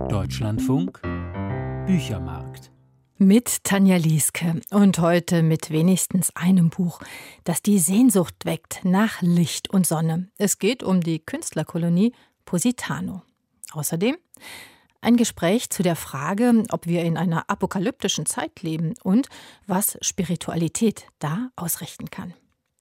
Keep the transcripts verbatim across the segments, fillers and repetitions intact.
Deutschlandfunk Büchermarkt mit Tanja Lieske und heute mit wenigstens einem Buch, das die Sehnsucht weckt nach Licht und Sonne. Es geht um die Künstlerkolonie Positano. Außerdem ein Gespräch zu der Frage, ob wir in einer apokalyptischen Zeit leben und was Spiritualität da ausrichten kann.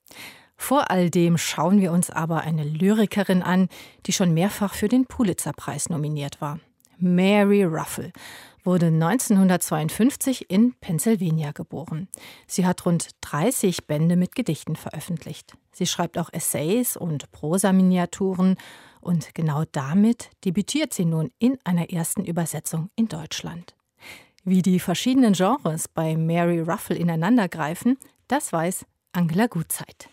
Vor all dem schauen wir uns aber eine Lyrikerin an, die schon mehrfach für den Pulitzer-Preis nominiert war. Mary Ruffalo wurde neunzehnhundertzweiundfünfzig in Pennsylvania geboren. Sie hat rund dreißig Bände mit Gedichten veröffentlicht. Sie schreibt auch Essays und Prosaminiaturen und genau damit debütiert sie nun in einer ersten Übersetzung in Deutschland. Wie die verschiedenen Genres bei Mary Ruffalo ineinandergreifen, das weiß Angela Gutzeit.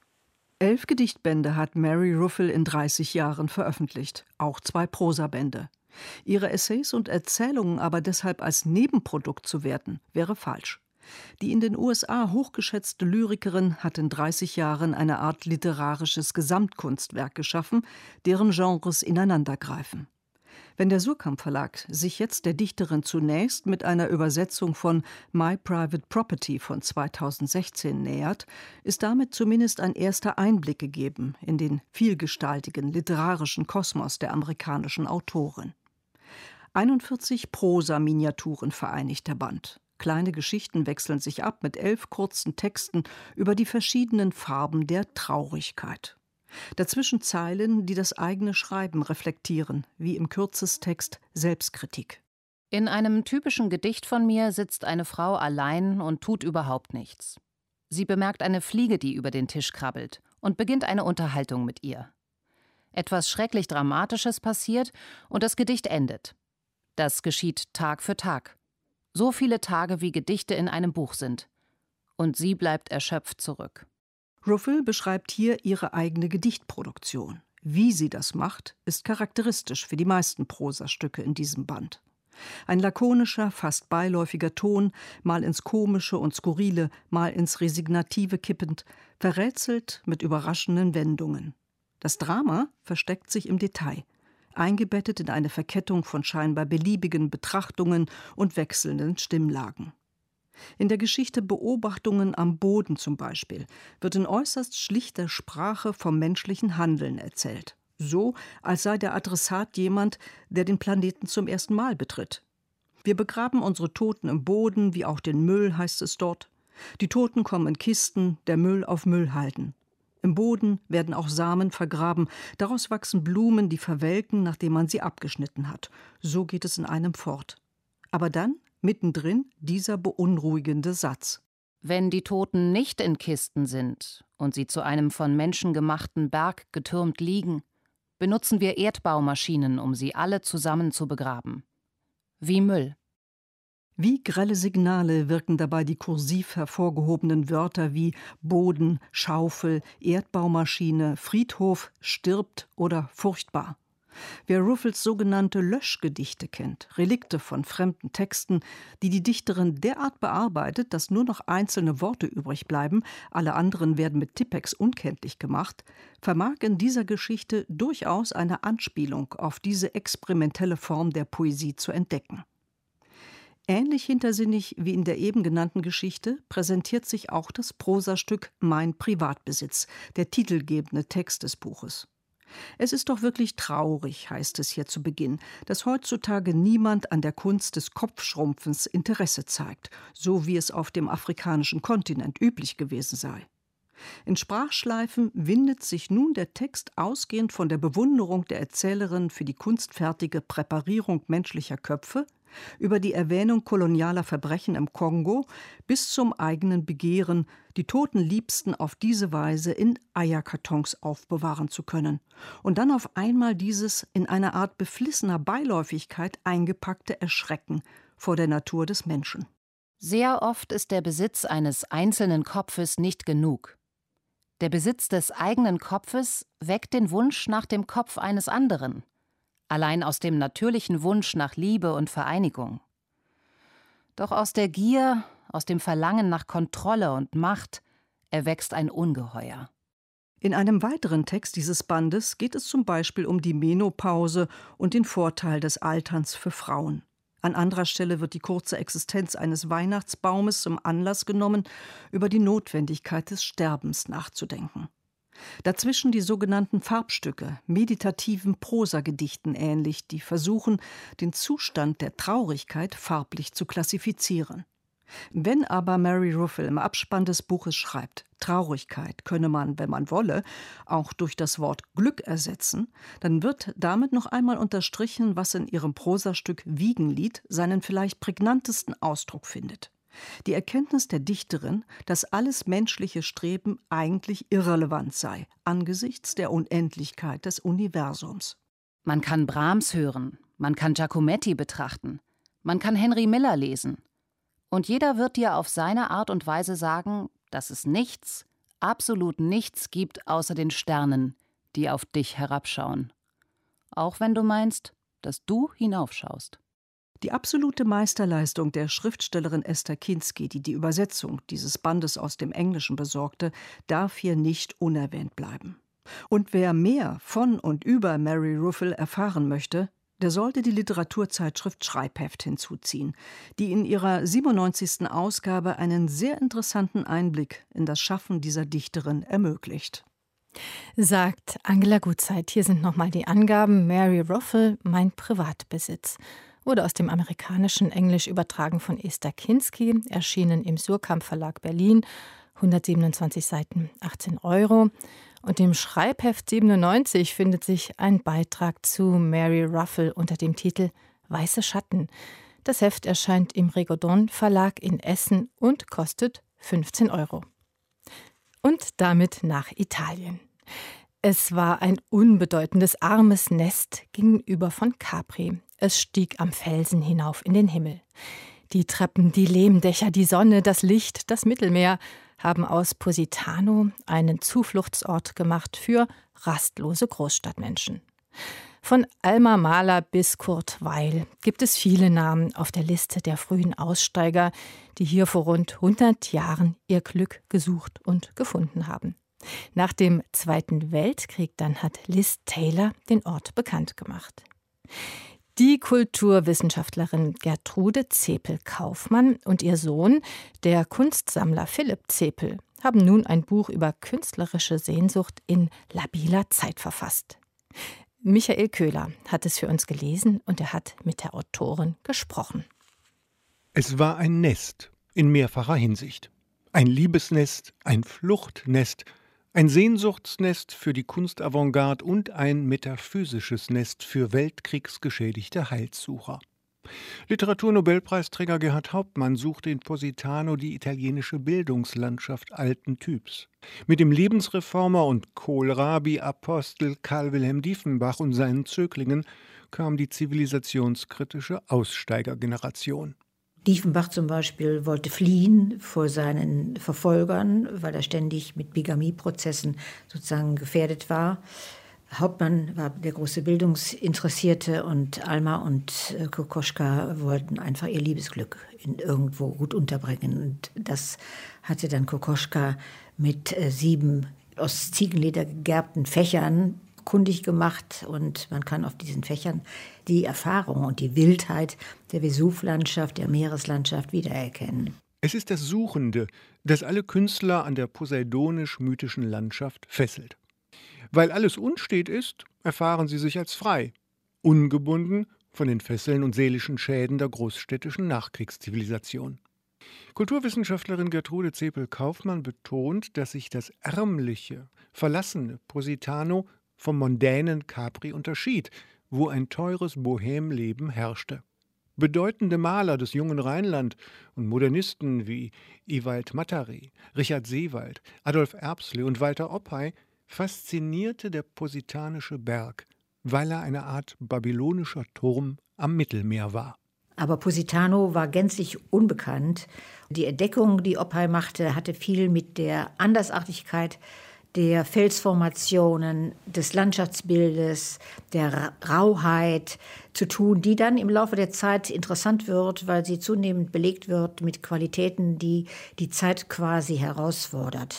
Elf Gedichtbände hat Mary Ruffalo in dreißig Jahren veröffentlicht, auch zwei Prosabände. Ihre Essays und Erzählungen aber deshalb als Nebenprodukt zu werten, wäre falsch. Die in den U S A hochgeschätzte Lyrikerin hat in dreißig Jahren eine Art literarisches Gesamtkunstwerk geschaffen, deren Genres ineinandergreifen. Wenn der Suhrkamp Verlag sich jetzt der Dichterin zunächst mit einer Übersetzung von My Private Property von zweitausendsechzehn nähert, ist damit zumindest ein erster Einblick gegeben in den vielgestaltigen literarischen Kosmos der amerikanischen Autorin. einundvierzig Prosa-Miniaturen vereinigt der Band. Kleine Geschichten wechseln sich ab mit elf kurzen Texten über die verschiedenen Farben der Traurigkeit. Dazwischen Zeilen, die das eigene Schreiben reflektieren, wie im Kürzestext Selbstkritik. In einem typischen Gedicht von mir sitzt eine Frau allein und tut überhaupt nichts. Sie bemerkt eine Fliege, die über den Tisch krabbelt, und beginnt eine Unterhaltung mit ihr. Etwas schrecklich Dramatisches passiert und das Gedicht endet. Das geschieht Tag für Tag. So viele Tage, wie Gedichte in einem Buch sind. Und sie bleibt erschöpft zurück. Ruffalo beschreibt hier ihre eigene Gedichtproduktion. Wie sie das macht, ist charakteristisch für die meisten Prosastücke in diesem Band. Ein lakonischer, fast beiläufiger Ton, mal ins Komische und Skurrile, mal ins Resignative kippend, verrätselt mit überraschenden Wendungen. Das Drama versteckt sich im Detail, eingebettet in eine Verkettung von scheinbar beliebigen Betrachtungen und wechselnden Stimmlagen. In der Geschichte Beobachtungen am Boden zum Beispiel wird in äußerst schlichter Sprache vom menschlichen Handeln erzählt. So, als sei der Adressat jemand, der den Planeten zum ersten Mal betritt. Wir begraben unsere Toten im Boden, wie auch den Müll, heißt es dort. Die Toten kommen in Kisten, der Müll auf Müllhalden. Im Boden werden auch Samen vergraben, daraus wachsen Blumen, die verwelken, nachdem man sie abgeschnitten hat. So geht es in einem fort. Aber dann mittendrin dieser beunruhigende Satz. Wenn die Toten nicht in Kisten sind und sie zu einem von Menschen gemachten Berg getürmt liegen, benutzen wir Erdbaumaschinen, um sie alle zusammen zu begraben. Wie Müll. Wie grelle Signale wirken dabei die kursiv hervorgehobenen Wörter wie Boden, Schaufel, Erdbaumaschine, Friedhof, stirbt oder furchtbar. Wer Ruffalos sogenannte Löschgedichte kennt, Relikte von fremden Texten, die die Dichterin derart bearbeitet, dass nur noch einzelne Worte übrig bleiben, alle anderen werden mit Tippex unkenntlich gemacht, vermag in dieser Geschichte durchaus eine Anspielung auf diese experimentelle Form der Poesie zu entdecken. Ähnlich hintersinnig wie in der eben genannten Geschichte präsentiert sich auch das Prosastück Mein Privatbesitz, der titelgebende Text des Buches. Es ist doch wirklich traurig, heißt es hier zu Beginn, dass heutzutage niemand an der Kunst des Kopfschrumpfens Interesse zeigt, so wie es auf dem afrikanischen Kontinent üblich gewesen sei. In Sprachschleifen windet sich nun der Text ausgehend von der Bewunderung der Erzählerin für die kunstfertige Präparierung menschlicher Köpfe über die Erwähnung kolonialer Verbrechen im Kongo bis zum eigenen Begehren, die toten Liebsten auf diese Weise in Eierkartons aufbewahren zu können und dann auf einmal dieses in einer Art beflissener Beiläufigkeit eingepackte Erschrecken vor der Natur des Menschen. Sehr oft ist der Besitz eines einzelnen Kopfes nicht genug. Der Besitz des eigenen Kopfes weckt den Wunsch nach dem Kopf eines anderen. Allein aus dem natürlichen Wunsch nach Liebe und Vereinigung. Doch aus der Gier, aus dem Verlangen nach Kontrolle und Macht erwächst ein Ungeheuer. In einem weiteren Text dieses Bandes geht es zum Beispiel um die Menopause und den Vorteil des Alterns für Frauen. An anderer Stelle wird die kurze Existenz eines Weihnachtsbaumes zum Anlass genommen, über die Notwendigkeit des Sterbens nachzudenken. Dazwischen die sogenannten Farbstücke, meditativen Prosagedichten ähnlich, die versuchen, den Zustand der Traurigkeit farblich zu klassifizieren. Wenn aber Mary Ruffell im Abspann des Buches schreibt, Traurigkeit könne man, wenn man wolle, auch durch das Wort Glück ersetzen, dann wird damit noch einmal unterstrichen, was in ihrem Prosastück Wiegenlied seinen vielleicht prägnantesten Ausdruck findet. Die Erkenntnis der Dichterin, dass alles menschliche Streben eigentlich irrelevant sei, angesichts der Unendlichkeit des Universums. Man kann Brahms hören, man kann Giacometti betrachten, man kann Henry Miller lesen. Und jeder wird dir auf seine Art und Weise sagen, dass es nichts, absolut nichts gibt außer den Sternen, die auf dich herabschauen. Auch wenn du meinst, dass du hinaufschaust. Die absolute Meisterleistung der Schriftstellerin Esther Kinsky, die die Übersetzung dieses Bandes aus dem Englischen besorgte, darf hier nicht unerwähnt bleiben. Und wer mehr von und über Mary Ruffell erfahren möchte, der sollte die Literaturzeitschrift Schreibheft hinzuziehen, die in ihrer siebenundneunzigsten Ausgabe einen sehr interessanten Einblick in das Schaffen dieser Dichterin ermöglicht. Sagt Angela Gutzeit. Hier sind nochmal die Angaben. Mary Ruffell, mein Privatbesitz. Wurde aus dem amerikanischen Englisch übertragen von Esther Kinsky, erschienen im Surkamp Verlag Berlin, hundertsiebenundzwanzig Seiten, achtzehn Euro. Und im Schreibheft siebenundneunzig findet sich ein Beitrag zu Mary Ruffell unter dem Titel Weiße Schatten. Das Heft erscheint im Regodon Verlag in Essen und kostet fünfzehn Euro. Und damit nach Italien. Es war ein unbedeutendes, armes Nest gegenüber von Capri. Es stieg am Felsen hinauf in den Himmel. Die Treppen, die Lehmdächer, die Sonne, das Licht, das Mittelmeer haben aus Positano einen Zufluchtsort gemacht für rastlose Großstadtmenschen. Von Alma Mahler bis Kurt Weill gibt es viele Namen auf der Liste der frühen Aussteiger, die hier vor rund hundert Jahren ihr Glück gesucht und gefunden haben. Nach dem Zweiten Weltkrieg dann hat Liz Taylor den Ort bekannt gemacht. Die Kulturwissenschaftlerin Gertrude Zepel-Kaufmann und ihr Sohn, der Kunstsammler Philipp Zepel, haben nun ein Buch über künstlerische Sehnsucht in labiler Zeit verfasst. Michael Köhler hat es für uns gelesen und er hat mit der Autorin gesprochen. Es war ein Nest in mehrfacher Hinsicht. Ein Liebesnest, ein Fluchtnest, ein Sehnsuchtsnest für die Kunstavantgarde und ein metaphysisches Nest für weltkriegsgeschädigte Heilssucher. Literaturnobelpreisträger Gerhard Hauptmann suchte in Positano die italienische Bildungslandschaft alten Typs. Mit dem Lebensreformer und Kohlrabi-Apostel Karl Wilhelm Diefenbach und seinen Zöglingen kam die zivilisationskritische Aussteigergeneration. Diefenbach zum Beispiel wollte fliehen vor seinen Verfolgern, weil er ständig mit Bigamieprozessen sozusagen gefährdet war. Hauptmann war der große Bildungsinteressierte und Alma und Kokoschka wollten einfach ihr Liebesglück in irgendwo gut unterbringen. Und das hatte dann Kokoschka mit sieben aus Ziegenleder gegerbten Fächern kundig gemacht und man kann auf diesen Fächern die Erfahrung und die Wildheit der Vesuvlandschaft, der Meereslandschaft wiedererkennen. Es ist das Suchende, das alle Künstler an der poseidonisch-mythischen Landschaft fesselt. Weil alles unstet ist, erfahren sie sich als frei, ungebunden von den Fesseln und seelischen Schäden der großstädtischen Nachkriegszivilisation. Kulturwissenschaftlerin Gertrude Zepel-Kaufmann betont, dass sich das ärmliche, verlassene Positano vom mondänen Capri unterschied, wo ein teures Bohemleben herrschte. Bedeutende Maler des jungen Rheinland und Modernisten wie Ewald Mattari, Richard Seewald, Adolf Erbsle und Walter Oppey faszinierte der positanische Berg, weil er eine Art babylonischer Turm am Mittelmeer war. Aber Positano war gänzlich unbekannt. Die Entdeckung, die Oppey machte, hatte viel mit der Andersartigkeit der Felsformationen, des Landschaftsbildes, der Rauheit zu tun, die dann im Laufe der Zeit interessant wird, weil sie zunehmend belegt wird mit Qualitäten, die die Zeit quasi herausfordert.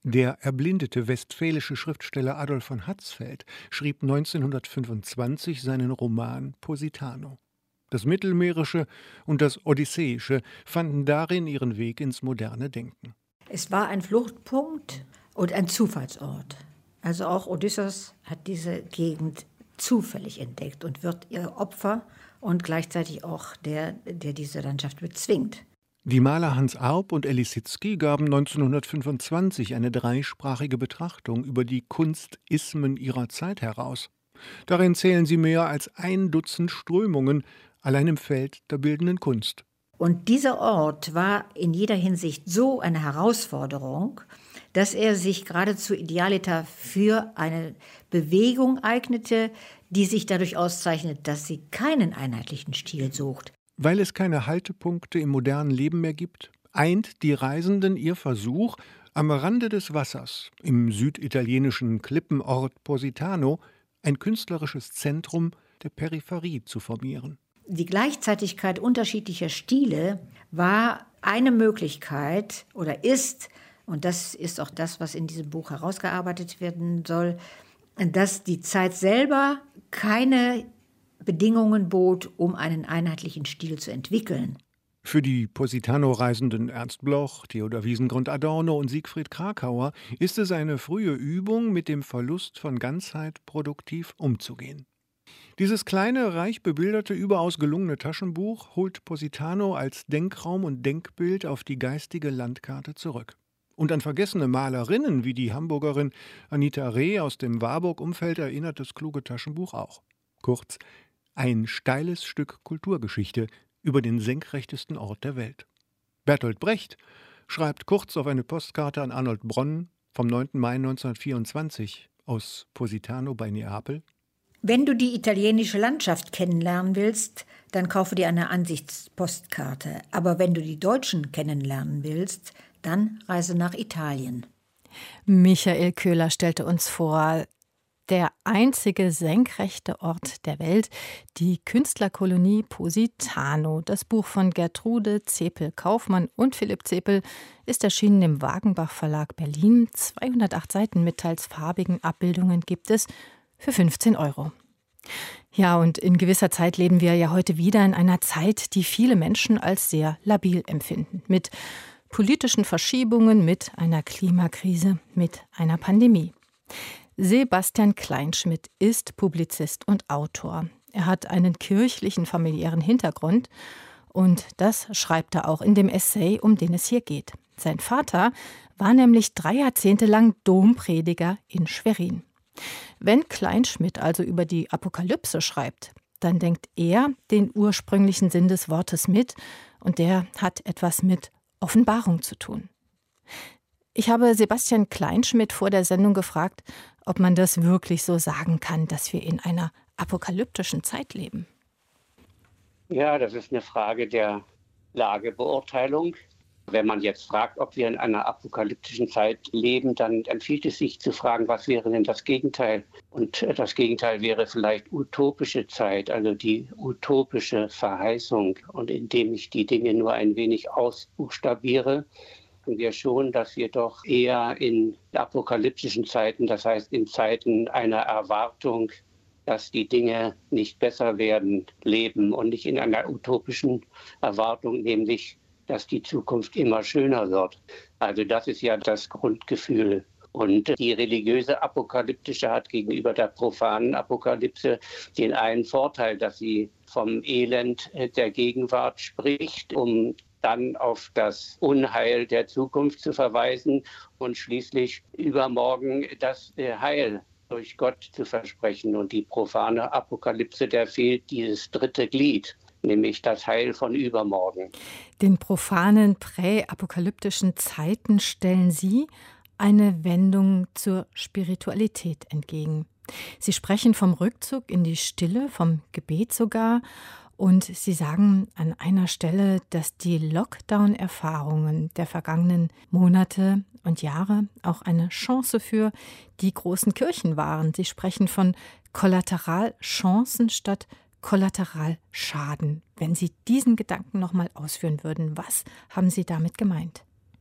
Der erblindete westfälische Schriftsteller Adolf von Hatzfeld schrieb neunzehnhundertfünfundzwanzig seinen Roman Positano. Das Mittelmeerische und das Odysseische fanden darin ihren Weg ins moderne Denken. Es war ein Fluchtpunkt und ein Zufallsort. Also auch Odysseus hat diese Gegend zufällig entdeckt und wird ihr Opfer und gleichzeitig auch der, der diese Landschaft bezwingt. Die Maler Hans Arp und Elly Sitzky gaben neunzehnhundertfünfundzwanzig eine dreisprachige Betrachtung über die Kunstismen ihrer Zeit heraus. Darin zählen sie mehr als ein Dutzend Strömungen, allein im Feld der bildenden Kunst. Und dieser Ort war in jeder Hinsicht so eine Herausforderung, dass er sich geradezu idealiter für eine Bewegung eignete, die sich dadurch auszeichnet, dass sie keinen einheitlichen Stil sucht. Weil es keine Haltepunkte im modernen Leben mehr gibt, eint die Reisenden ihr Versuch, am Rande des Wassers, im süditalienischen Klippenort Positano, ein künstlerisches Zentrum der Peripherie zu formieren. Die Gleichzeitigkeit unterschiedlicher Stile war eine Möglichkeit oder ist, und das ist auch das, was in diesem Buch herausgearbeitet werden soll, dass die Zeit selber keine Bedingungen bot, um einen einheitlichen Stil zu entwickeln. Für die Positano-Reisenden Ernst Bloch, Theodor Wiesengrund-Adorno und Siegfried Krakauer ist es eine frühe Übung, mit dem Verlust von Ganzheit produktiv umzugehen. Dieses kleine, reich bebilderte, überaus gelungene Taschenbuch holt Positano als Denkraum und Denkbild auf die geistige Landkarte zurück. Und an vergessene Malerinnen wie die Hamburgerin Anita Reh aus dem Warburg-Umfeld erinnert das kluge Taschenbuch auch. Kurz, ein steiles Stück Kulturgeschichte über den senkrechtesten Ort der Welt. Bertolt Brecht schreibt kurz auf eine Postkarte an Arnold Bronn vom neunten Mai neunzehnhundertvierundzwanzig aus Positano bei Neapel: Wenn du die italienische Landschaft kennenlernen willst, dann kaufe dir eine Ansichtspostkarte. Aber wenn du die Deutschen kennenlernen willst, dann reise nach Italien. Michael Köhler stellte uns vor, der einzige senkrechte Ort der Welt, die Künstlerkolonie Positano. Das Buch von Gertrude Zepel-Kaufmann und Philipp Zepel ist erschienen im Wagenbach Verlag Berlin. zweihundertacht Seiten mit teils farbigen Abbildungen gibt es für fünfzehn Euro. Ja, und in gewisser Zeit leben wir ja heute wieder in einer Zeit, die viele Menschen als sehr labil empfinden. Mit politischen Verschiebungen, mit einer Klimakrise, mit einer Pandemie. Sebastian Kleinschmidt ist Publizist und Autor. Er hat einen kirchlichen familiären Hintergrund und das schreibt er auch in dem Essay, um den es hier geht. Sein Vater war nämlich drei Jahrzehnte lang Domprediger in Schwerin. Wenn Kleinschmidt also über die Apokalypse schreibt, dann denkt er den ursprünglichen Sinn des Wortes mit und der hat etwas mit Offenbarung zu tun. Ich habe Sebastian Kleinschmidt vor der Sendung gefragt, ob man das wirklich so sagen kann, dass wir in einer apokalyptischen Zeit leben. Ja, das ist eine Frage der Lagebeurteilung. Wenn man jetzt fragt, ob wir in einer apokalyptischen Zeit leben, dann empfiehlt es sich zu fragen, was wäre denn das Gegenteil? Und das Gegenteil wäre vielleicht utopische Zeit, also die utopische Verheißung. Und indem ich die Dinge nur ein wenig ausbuchstabiere, wir schon, dass wir doch eher in apokalyptischen Zeiten, das heißt in Zeiten einer Erwartung, dass die Dinge nicht besser werden, leben und nicht in einer utopischen Erwartung, nämlich, dass die Zukunft immer schöner wird. Also das ist ja das Grundgefühl. Und die religiöse Apokalyptische hat gegenüber der profanen Apokalypse den einen Vorteil, dass sie vom Elend der Gegenwart spricht, um dann auf das Unheil der Zukunft zu verweisen und schließlich übermorgen das Heil durch Gott zu versprechen. Und die profane Apokalypse, der fehlt dieses dritte Glied, nämlich das Heil von übermorgen. Den profanen präapokalyptischen Zeiten stellen Sie eine Wendung zur Spiritualität entgegen. Sie sprechen vom Rückzug in die Stille, vom Gebet sogar. Und Sie sagen an einer Stelle, dass die Lockdown-Erfahrungen der vergangenen Monate und Jahre auch eine Chance für die großen Kirchen waren. Sie sprechen von Kollateralchancen statt Kollateralschaden. Wenn Sie diesen Gedanken noch mal ausführen würden, was haben Sie damit gemeint?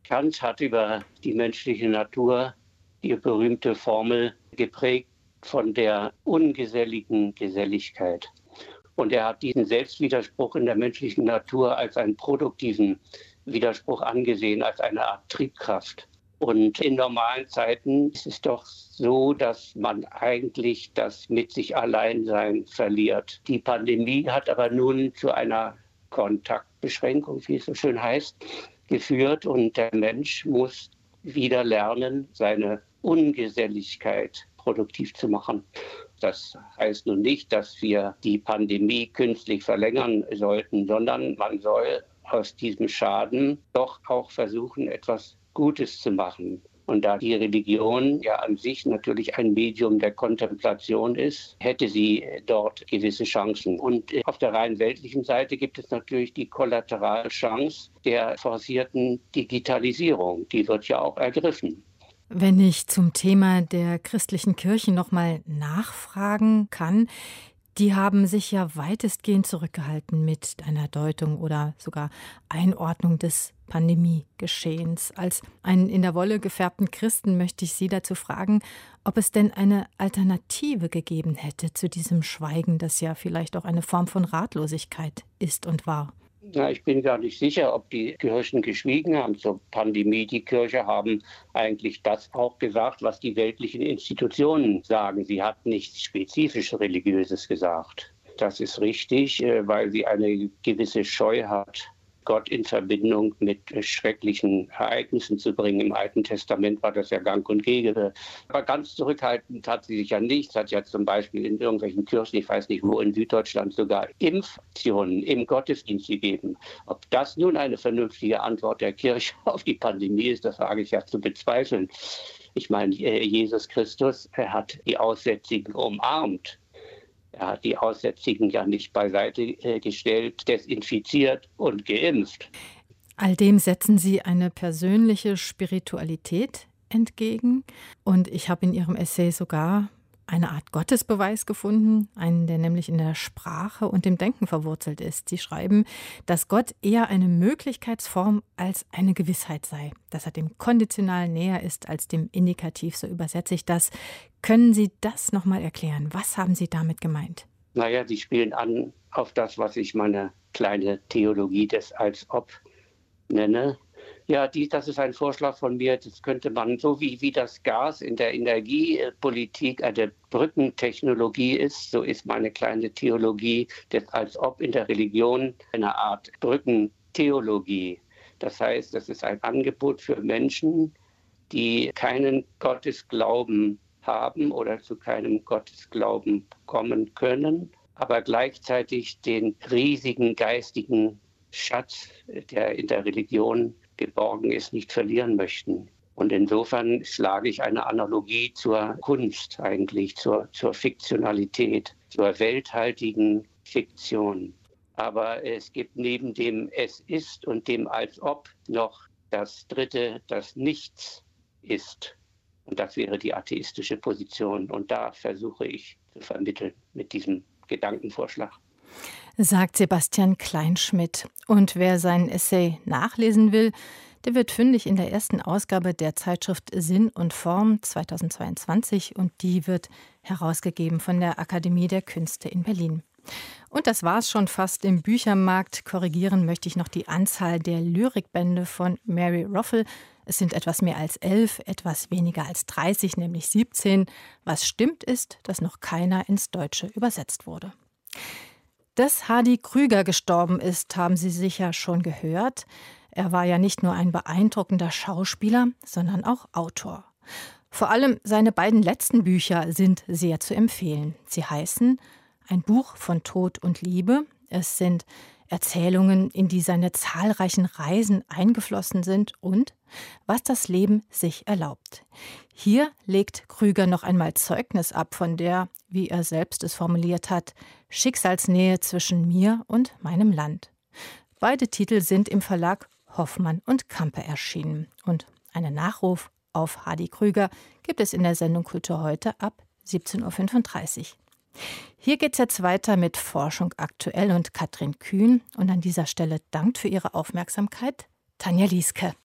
Kant hat über die menschliche Natur die berühmte Formel geprägt von der ungeselligen Geselligkeit. Und er hat diesen Selbstwiderspruch in der menschlichen Natur als einen produktiven Widerspruch angesehen, als eine Art Triebkraft. Und in normalen Zeiten ist es doch so, dass man eigentlich das mit sich Alleinsein verliert. Die Pandemie hat aber nun zu einer Kontaktbeschränkung, wie es so schön heißt, geführt. Und der Mensch muss wieder lernen, seine Ungeselligkeit produktiv zu machen. Das heißt nun nicht, dass wir die Pandemie künstlich verlängern sollten, sondern man soll aus diesem Schaden doch auch versuchen, etwas Gutes zu machen. Und da die Religion ja an sich natürlich ein Medium der Kontemplation ist, hätte sie dort gewisse Chancen. Und auf der rein weltlichen Seite gibt es natürlich die Kollateralchance der forcierten Digitalisierung. Die wird ja auch ergriffen. Wenn ich zum Thema der christlichen Kirche noch mal nachfragen kann, die haben sich ja weitestgehend zurückgehalten mit einer Deutung oder sogar Einordnung des Pandemiegeschehens. Als einen in der Wolle gefärbten Christen möchte ich Sie dazu fragen, ob es denn eine Alternative gegeben hätte zu diesem Schweigen, das ja vielleicht auch eine Form von Ratlosigkeit ist und war. Ja, ich bin gar nicht sicher, ob die Kirchen geschwiegen haben zur Pandemie. Die Kirche haben eigentlich das auch gesagt, was die weltlichen Institutionen sagen. Sie hat nichts spezifisch Religiöses gesagt. Das ist richtig, weil sie eine gewisse Scheu hat, Gott in Verbindung mit schrecklichen Ereignissen zu bringen. Im Alten Testament war das ja gang und gäbe. Aber ganz zurückhaltend hat sie sich ja nicht. Es hat ja zum Beispiel in irgendwelchen Kirchen, ich weiß nicht wo, in Süddeutschland sogar Impfaktionen im Gottesdienst gegeben. Ob das nun eine vernünftige Antwort der Kirche auf die Pandemie ist, das wage ich ja zu bezweifeln. Ich meine, Jesus Christus, er hat die Aussätzigen umarmt. Er hat die Aussätzigen ja nicht beiseite äh, gestellt, desinfiziert und geimpft. All dem setzen Sie eine persönliche Spiritualität entgegen. Und ich habe in Ihrem Essay sogar eine Art Gottesbeweis gefunden, einen, der nämlich in der Sprache und dem Denken verwurzelt ist. Sie schreiben, dass Gott eher eine Möglichkeitsform als eine Gewissheit sei, dass er dem Konditional näher ist als dem Indikativ, so übersetze ich das. Können Sie das nochmal erklären? Was haben Sie damit gemeint? Naja, Sie spielen an auf das, was ich meine kleine Theologie des Als-Ob nenne. Ja, die, das ist ein Vorschlag von mir. Das könnte man, so wie, wie das Gas in der Energiepolitik eine Brückentechnologie ist, so ist meine kleine Theologie des Als-Ob in der Religion eine Art Brückentheologie. Das heißt, das ist ein Angebot für Menschen, die keinen Gottesglauben haben oder zu keinem Gottesglauben kommen können, aber gleichzeitig den riesigen geistigen Schatz, der in der Religion geborgen ist, nicht verlieren möchten. Und insofern schlage ich eine Analogie zur Kunst eigentlich, zur, zur Fiktionalität, zur welthaltigen Fiktion. Aber es gibt neben dem Es ist und dem Als ob noch das Dritte, das Nichts ist. Und das wäre die atheistische Position. Und da versuche ich zu vermitteln mit diesem Gedankenvorschlag. Sagt Sebastian Kleinschmidt. Und wer seinen Essay nachlesen will, der wird fündig in der ersten Ausgabe der Zeitschrift Sinn und Form zweitausendzweiundzwanzig und die wird herausgegeben von der Akademie der Künste in Berlin. Und das war's schon fast im Büchermarkt. Korrigieren möchte ich noch die Anzahl der Lyrikbände von Mary Ruffle. Es sind etwas mehr als elf, etwas weniger als dreißig, nämlich siebzehn. Was stimmt ist, dass noch keiner ins Deutsche übersetzt wurde. Dass Hardy Krüger gestorben ist, haben Sie sicher schon gehört. Er war ja nicht nur ein beeindruckender Schauspieler, sondern auch Autor. Vor allem seine beiden letzten Bücher sind sehr zu empfehlen. Sie heißen Ein Buch von Tod und Liebe. Es sind Erzählungen, in die seine zahlreichen Reisen eingeflossen sind und was das Leben sich erlaubt. Hier legt Krüger noch einmal Zeugnis ab von der, wie er selbst es formuliert hat, Schicksalsnähe zwischen mir und meinem Land. Beide Titel sind im Verlag Hoffmann und Campe erschienen. Und einen Nachruf auf Hardy Krüger gibt es in der Sendung Kultur heute ab siebzehn Uhr fünfunddreißig. Hier geht es jetzt weiter mit Forschung aktuell und Katrin Kühn. Und an dieser Stelle dankt für Ihre Aufmerksamkeit Tanja Lieske.